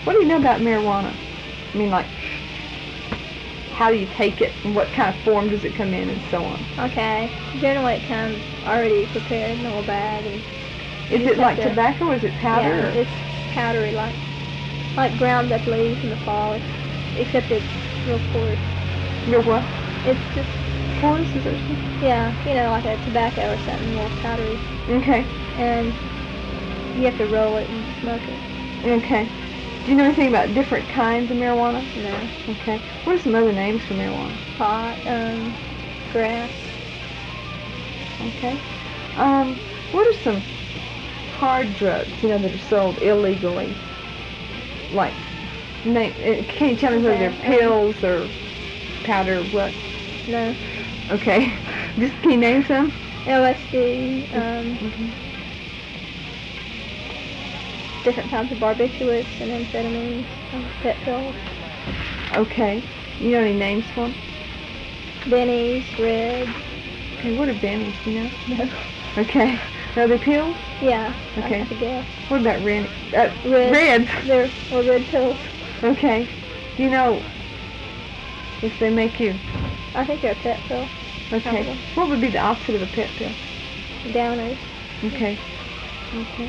What do you know about marijuana? I mean, like, how do you take it, and what kind of form does it come in, and so on? Okay. Generally, it comes already prepared in a little bag. And Is it like tobacco, or is it powder? Yeah, it's powdery, like ground up leaves in the fall, except it's real coarse. Real what? It's just coarse, is that what you mean? Yeah, like a tobacco or something, more powdery. Okay. And you have to roll it and smoke it. Okay. Do you know anything about different kinds of marijuana? No. Okay. What are some other names for marijuana? Pot, grass. Okay. What are some hard drugs, that are sold illegally? Like, can you tell me whether they're pills or powder or what? No. Okay. Just can you name some? LSD, different kinds of barbiturates and amphetamines, pet pills. Okay. You know any names for them? Bennies, Reds. Okay, what are bennies, do you know? No. Okay. Are they pills? Yeah. Okay. I guess. What about Reds? Reds. They're red pills. Okay. Do you know if they make you? I think they're a pet pill. Okay. Probably. What would be the opposite of a pet pill? Downers. Okay. Okay.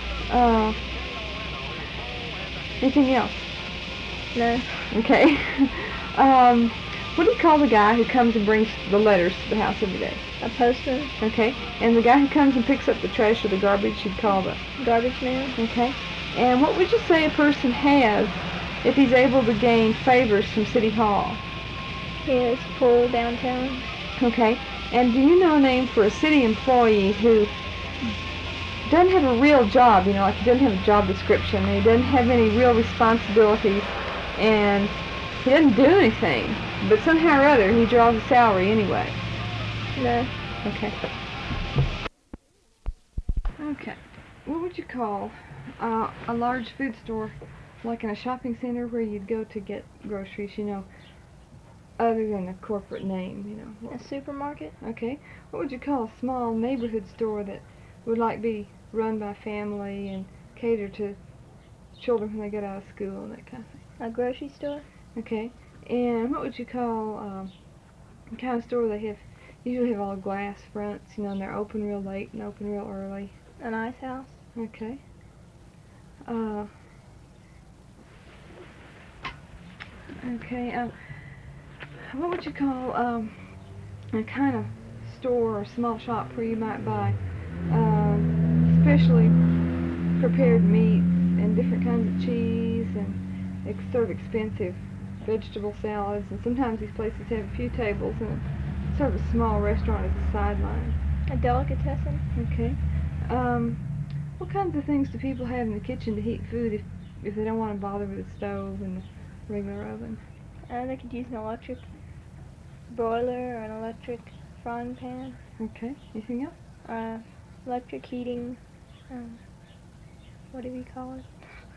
Anything else? No. Okay. What do you call the guy who comes and brings the letters to the house every day? A postman. Okay. And the guy who comes and picks up the trash or the garbage, you'd call the garbage man. Okay. And what would you say a person has if he's able to gain favors from City Hall? He has pull downtown. Okay. And do you know a name for a city employee who doesn't have a real job, like he doesn't have a job description, and he doesn't have any real responsibilities, and he doesn't do anything, but somehow or other he draws a salary anyway? No. Okay. Okay. What would you call a large food store, like in a shopping center where you'd go to get groceries, other than a corporate name, A supermarket? Okay. What would you call a small neighborhood store that would be run by family and cater to children when they get out of school and that kind of thing? A grocery store? Okay. And what would you call the kind of store they usually have all glass fronts, and they're open real late and open real early? An ice house? Okay. Okay. What would you call a kind of store or small shop where you might buy specially prepared meats and different kinds of cheese and sort of expensive vegetable salads, and sometimes these places have a few tables and sort of a small restaurant as a sideline? A delicatessen? Okay. What kinds of things do people have in the kitchen to heat food if they don't want to bother with a stove and a regular oven? They could use an electric broiler or an electric frying pan. Okay. Anything else? Electric heating. What do we call it?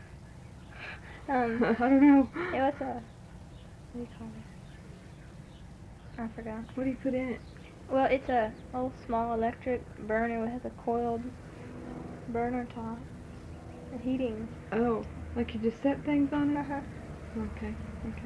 I don't know. What do you call it? I forgot. What do you put in it? Well, it's a old small electric burner that has a coiled burner top. A heating. Oh, like you just set things on it? Uh-huh. Okay.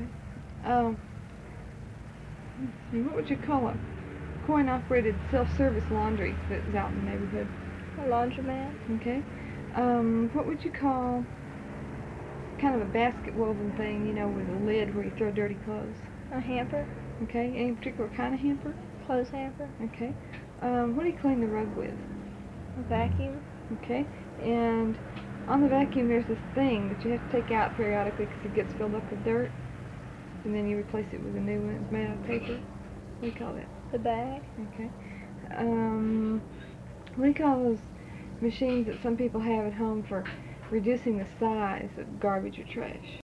What would you call a coin-operated self-service laundry that's out in the neighborhood? A laundromat. Okay. What would you call kind of a basket woven thing, with a lid where you throw dirty clothes? A hamper. Okay. Any particular kind of hamper? Clothes hamper. Okay. What do you clean the rug with? A vacuum. Okay. And on the vacuum there's this thing that you have to take out periodically because it gets filled up with dirt, and then you replace it with a new one. It's made out of paper. What do you call that? The bag. Okay. What do you call those machines that some people have at home for reducing the size of garbage or trash?